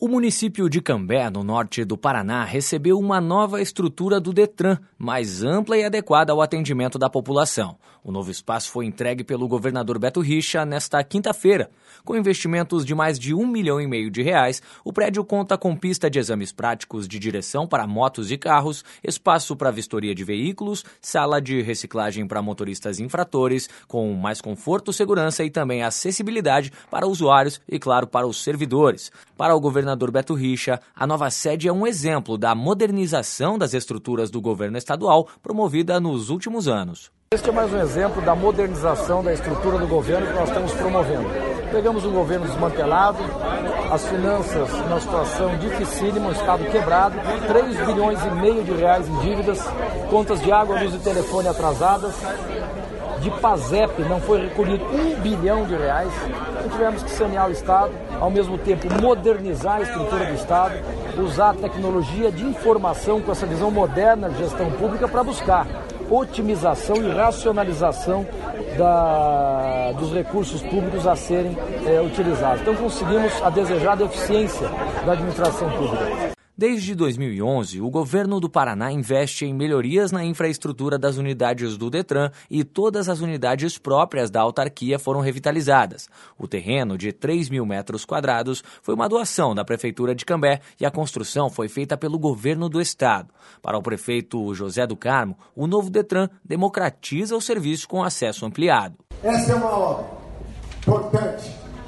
O município de Cambé, no norte do Paraná, recebeu uma nova estrutura do Detran, mais ampla e adequada ao atendimento da população. O novo espaço foi entregue pelo governador Beto Richa nesta quinta-feira. Com investimentos de mais de R$ 1,5 milhão de reais, o prédio conta com pista de exames práticos de direção para motos e carros, espaço para vistoria de veículos, sala de reciclagem para motoristas infratores, com mais conforto, segurança e também acessibilidade para usuários e, claro, para os servidores. Para o governador Beto Richa, a nova sede é um exemplo da modernização das estruturas do governo estadual promovida nos últimos anos. Este é mais um exemplo da modernização da estrutura do governo que nós estamos promovendo. Pegamos um governo desmantelado, as finanças numa situação dificílima, um estado quebrado, 3,5 bilhões de reais em dívidas, contas de água, luz e telefone atrasadas, de PASEP não foi recolhido R$ 1 bilhão. Então tivemos que sanear o Estado, ao mesmo tempo modernizar a estrutura do Estado, usar a tecnologia de informação com essa visão moderna de gestão pública para buscar otimização e racionalização dos recursos públicos a serem utilizados. Então conseguimos a desejada eficiência da administração pública. Desde 2011, o governo do Paraná investe em melhorias na infraestrutura das unidades do Detran e todas as unidades próprias da autarquia foram revitalizadas. O terreno, de 3.000 metros quadrados, foi uma doação da Prefeitura de Cambé e a construção foi feita pelo governo do estado. Para o prefeito José do Carmo, o novo Detran democratiza o serviço com acesso ampliado. Essa é uma obra importante.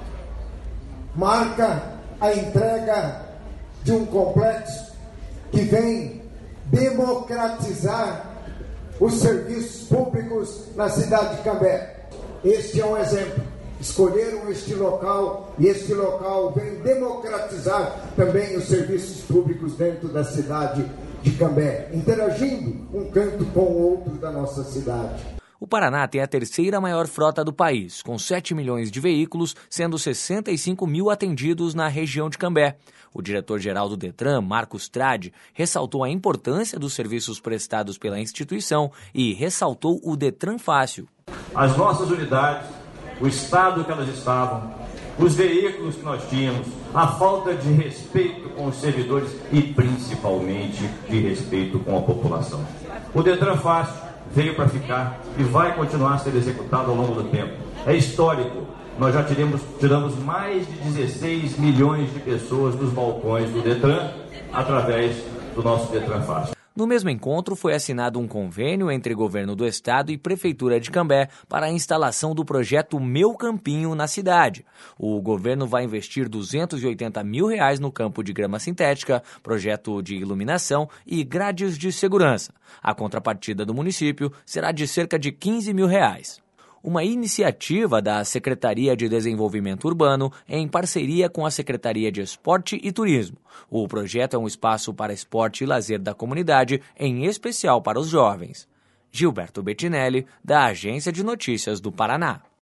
Marca a entrega de um complexo que vem democratizar os serviços públicos na cidade de Cambé. Este é um exemplo. Escolheram este local e este local vem democratizar também os serviços públicos dentro da cidade de Cambé, interagindo um canto com o outro da nossa cidade. O Paraná tem a terceira maior frota do país, com 7 milhões de veículos, sendo 65 mil atendidos na região de Cambé. O diretor-geral do Detran, Marcos Tradi, ressaltou a importância dos serviços prestados pela instituição e ressaltou o Detran Fácil. As nossas unidades, o estado que elas estavam, os veículos que nós tínhamos, a falta de respeito com os servidores e principalmente de respeito com a população. O Detran Fácil veio para ficar e vai continuar a ser executado ao longo do tempo. É histórico. Nós já tiramos mais de 16 milhões de pessoas dos balcões do Detran através do nosso Detran Fácil. No mesmo encontro, foi assinado um convênio entre governo do estado e Prefeitura de Cambé para a instalação do projeto Meu Campinho na cidade. O governo vai investir R$ 280 mil no campo de grama sintética, projeto de iluminação e grades de segurança. A contrapartida do município será de cerca de R$ 15 mil. Uma iniciativa da Secretaria de Desenvolvimento Urbano em parceria com a Secretaria de Esporte e Turismo. O projeto é um espaço para esporte e lazer da comunidade, em especial para os jovens. Gilberto Bettinelli, da Agência de Notícias do Paraná.